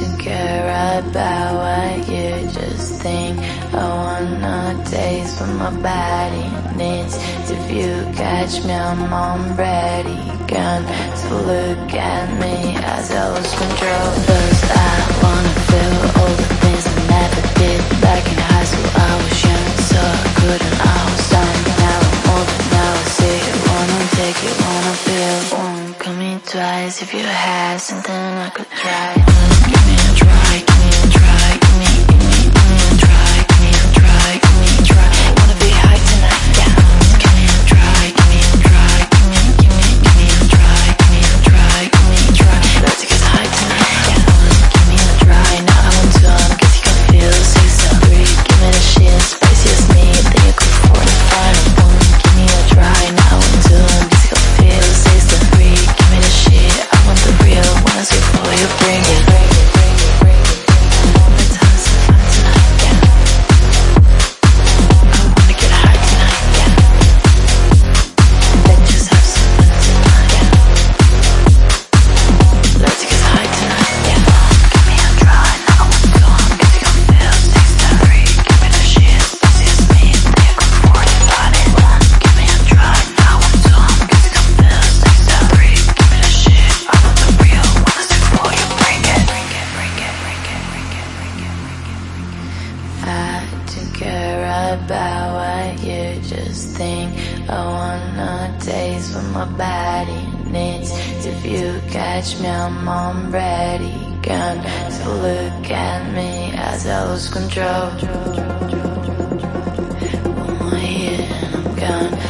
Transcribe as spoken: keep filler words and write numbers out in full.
don't care about what you just think. I wanna taste what my body needs. If you catch me, I'm on ready. Gun, so look at me as I lose control. Cause I wanna feel all the things I never did. Back in high school I was young, so I couldn't, I was dumb. Now I'm older, now I see it. Wanna take it, wanna feel. Won't come in twice. If you had something I could try, give me a try, give me a try, give me, give me, give me a try, give me a try, give me a try. Wanna be high tonight, yeah. Give me a try, give me a try, give me, give me, give me a try, give me a try, give me a try. Let's get high tonight, yeah. Give me a try, now I want to, I'm getting confused. Six and three, give me the shit, spicy as me, then you could afford to find a one. Give me a try, now I want to, I'm getting confused. Six and three, give me the shit, I want the real. When I say for you, bring it, bring it, bring it, bring it. One more time, so fun tonight, yeah. I wanna get high tonight, yeah. Let's just have some fun tonight, yeah. Let's get high tonight, yeah. Give me a try, now I want to, I'm getting confused. Six and three, give me the shit, spicy as me, then you could afford to find it. One, give me a try, now I want to, I'm getting confused. Six and three, give me the shit, I want the real. When I say for you, bring it, bring it, bring it, bring it, bring it, bring it, bring it, bring it. I don't care about what you just think. I wanna taste what my body needs. If you catch me, I'm on ready. Gun, so look at me as I lose control. One more hit and I'm gone.